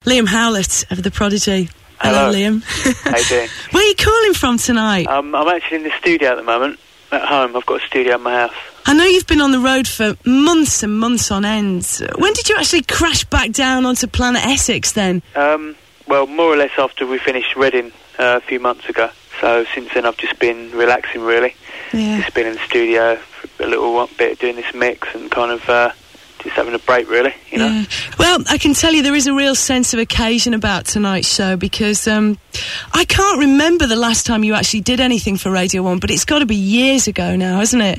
Liam Howlett of The Prodigy. Hello, Liam. How you doing? Where are you calling from tonight? I'm actually in the studio at the moment, at home. I've got a studio in my house. I know you've been on the road for months and months on end. When did you actually crash back down onto Planet Essex then? Well, more or less after we finished Reading a few months ago. So since then I've just been relaxing, really. Yeah. Just been in the studio for a little bit doing this mix and kind of just having a break, really, you know. Yeah. Well, I can tell you there is a real sense of occasion about tonight's show because I can't remember the last time you actually did anything for Radio 1, but it's got to be years ago now, hasn't it?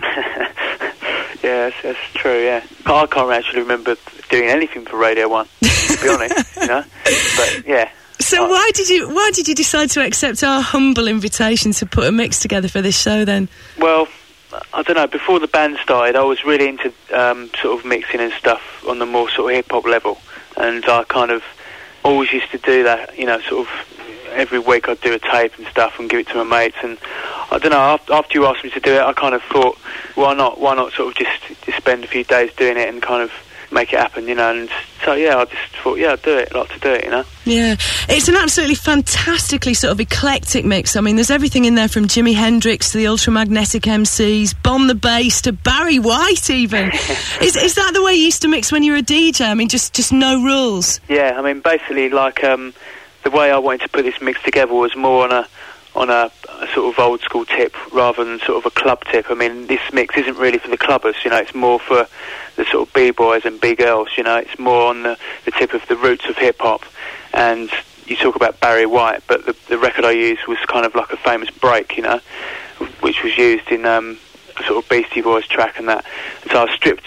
Yeah, that's true, yeah. I can't actually remember doing anything for Radio 1, to be honest, you know. But, yeah. So why did you decide to accept our humble invitation to put a mix together for this show then? Well, I don't know, before the band started, I was really into sort of mixing and stuff on the more sort of hip-hop level. And I kind of always used to do that, you know, sort of every week I'd do a tape and stuff and give it to my mates. And I don't know, after you asked me to do it, I kind of thought, why not sort of just spend a few days doing it and kind of make it happen, you know. And so, yeah, I just thought, yeah, I'd do it, I'd like to do it, you know. Yeah, it's an absolutely fantastically sort of eclectic mix. I mean, there's everything in there from Jimi Hendrix to the Ultramagnetic MCs, Bon the Bass to Barry White even. Is that the way you used to mix when you were a DJ? I mean, just no rules? Yeah, I mean, basically, like, the way I wanted to put this mix together was more on a sort of old school tip rather than sort of a club tip. I mean, this mix isn't really for the clubbers, you know, it's more for the sort of B-boys and B-girls, you know, it's more on the tip of the roots of hip-hop. And you talk about Barry White, but the record I used was kind of like a famous break, you know, which was used in a sort of Beastie Boys track and that. And so I stripped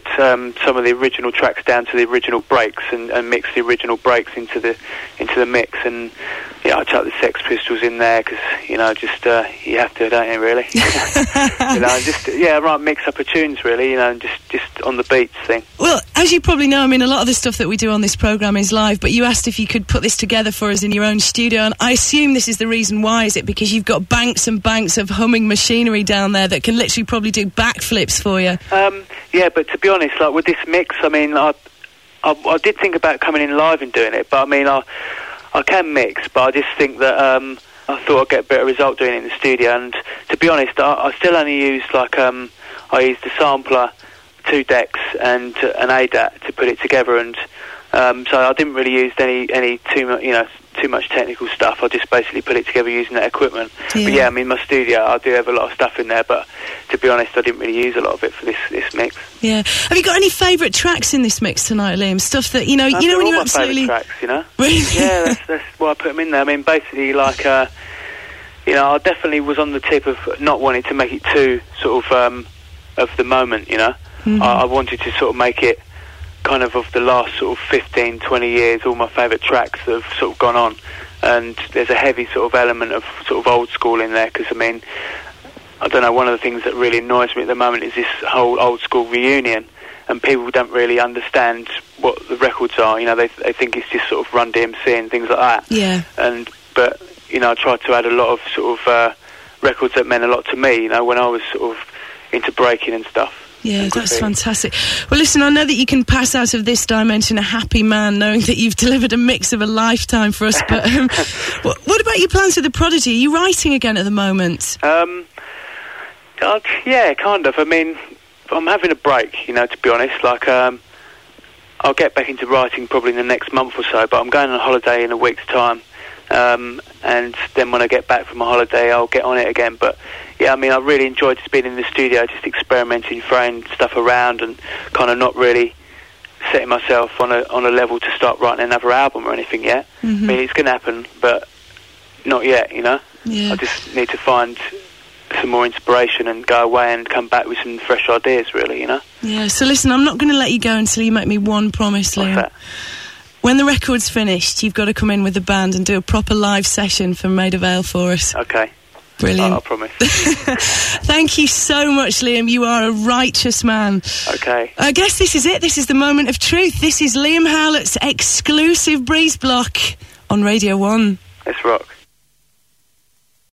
some of the original tracks down to the original breaks and mixed the original breaks into the mix. And yeah, I chucked the Sex Pistols in there because, you know, just you have to, don't you, really? You know, just mix up a tunes, really, you know, and just on the beats thing. Well, as you probably know, I mean, a lot of the stuff that we do on this programme is live, but you asked if you could put this together for us in your own studio, and I assume this is the reason why. Is it because you've got banks and banks of humming machinery down there that can literally probably do backflips for you? Yeah, but to be honest, like with this mix, I mean, I did think about coming in live and doing it, but I mean, I can mix, but I just think that I thought I'd get a better result doing it in the studio. And to be honest, I still only used like I used a sampler, 2 decks, and an ADAT to put it together. And so I didn't really use any too much technical stuff. I just basically put it together using that equipment. Yeah. But yeah, I mean, my studio, I do have a lot of stuff in there, but to be honest, I didn't really use a lot of it for this mix. Yeah. Have you got any favourite tracks in this mix tonight, Liam? Stuff that, you know when you're absolutely... tracks, you know? Really? Yeah, that's why I put them in there. I mean, basically, like, you know, I definitely was on the tip of not wanting to make it too sort of the moment, you know? Mm-hmm. I wanted to sort of make it kind of the last sort of 15, 20 years, all my favourite tracks that have sort of gone on. And there's a heavy sort of element of sort of old school in there, because, I mean, I don't know, one of the things that really annoys me at the moment is this whole old school reunion, and people don't really understand what the records are, you know, they think it's just sort of Run DMC and things like that. Yeah. But, you know, I tried to add a lot of sort of records that meant a lot to me, you know, when I was sort of into breaking and stuff. Yeah, that's fantastic. Well, listen, I know that you can pass out of this dimension a happy man, knowing that you've delivered a mix of a lifetime for us, but what about your plans with The Prodigy? Are you writing again at the moment? Yeah, kind of. I mean, I'm having a break, you know, to be honest. Like, I'll get back into writing probably in the next month or so, but I'm going on holiday in a week's time. And then when I get back from my holiday, I'll get on it again. But yeah, I mean, I really enjoyed just being in the studio, just experimenting, throwing stuff around, and kind of not really setting myself on a level to start writing another album or anything yet. Mm-hmm. I mean, it's going to happen, but not yet, you know. Yeah. I just need to find some more inspiration and go away and come back with some fresh ideas, really, you know. Yeah. So listen, I'm not going to let you go until you make me one promise, Liam. What's that? When the record's finished, you've got to come in with the band and do a proper live session for Maida Vale for us. Okay. Brilliant. I promise. Thank you so much, Liam. You are a righteous man. Okay. I guess this is it. This is the moment of truth. This is Liam Howlett's exclusive Breeze Block on Radio 1. Let's rock.